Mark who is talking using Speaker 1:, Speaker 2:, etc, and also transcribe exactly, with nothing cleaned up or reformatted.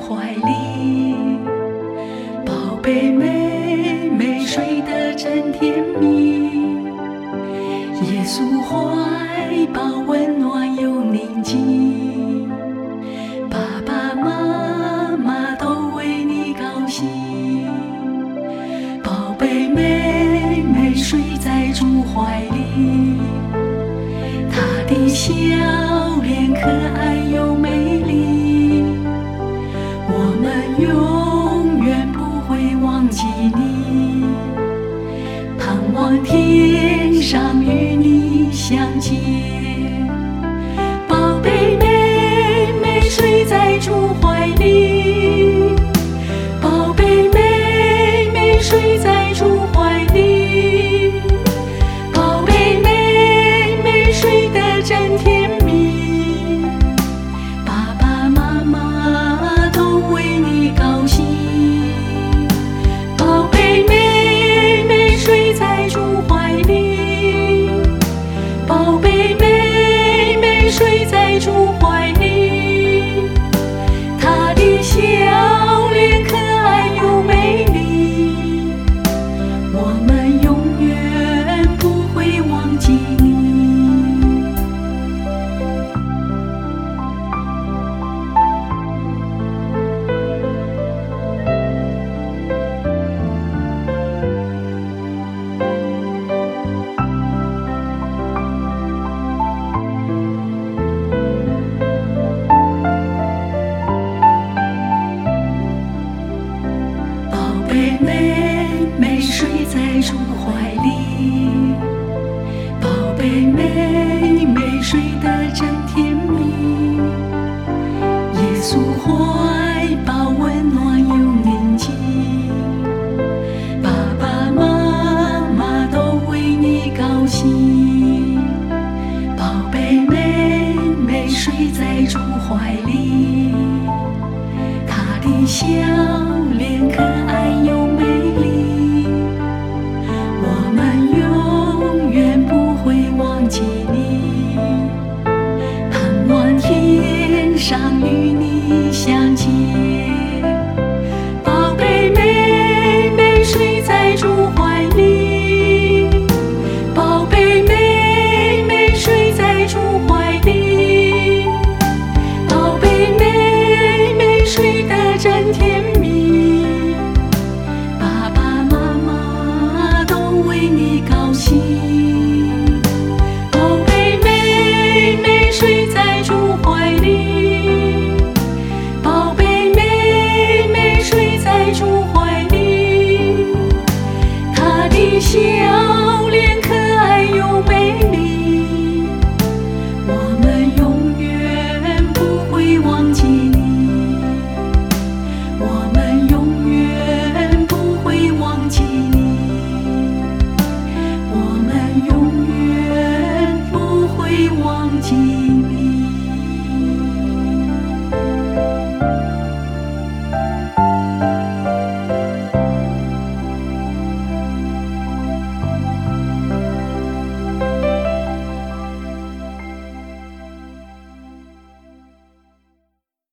Speaker 1: 怀里，宝贝妹妹睡得真甜蜜，耶稣怀抱温暖又宁静，爸爸妈妈都为你高兴，宝贝妹妹睡在主怀里，她的笑脸可爱又美丽，我们永远不会忘记你，盼望天上与你相见。宝贝妹妹睡在主怀里，宝贝妹妹睡在主怀里，宝贝妹妹睡得真甜蜜，爸爸妈妈都为你高兴，宝贝妹妹睡在主怀里，宝贝妹妹睡在主怀里，她的笑脸可爱又美丽，我们永远不会忘记你。宝贝妹妹睡在主怀里，宝贝妹妹睡得真甜蜜，耶稣怀抱温暖又宁静，爸爸妈妈都为你高兴，宝贝妹妹睡在主怀里，她的笑脸可爱又美丽，我们永远不会忘记你，盼望天上与你相见。宝贝妹妹睡在主怀里，宝贝妹妹睡在主怀里，宝贝妹妹睡得真甜蜜，爸爸妈妈都为你高兴，宝贝妹妹睡在主怀里，宝贝妹妹睡在主怀里，她的笑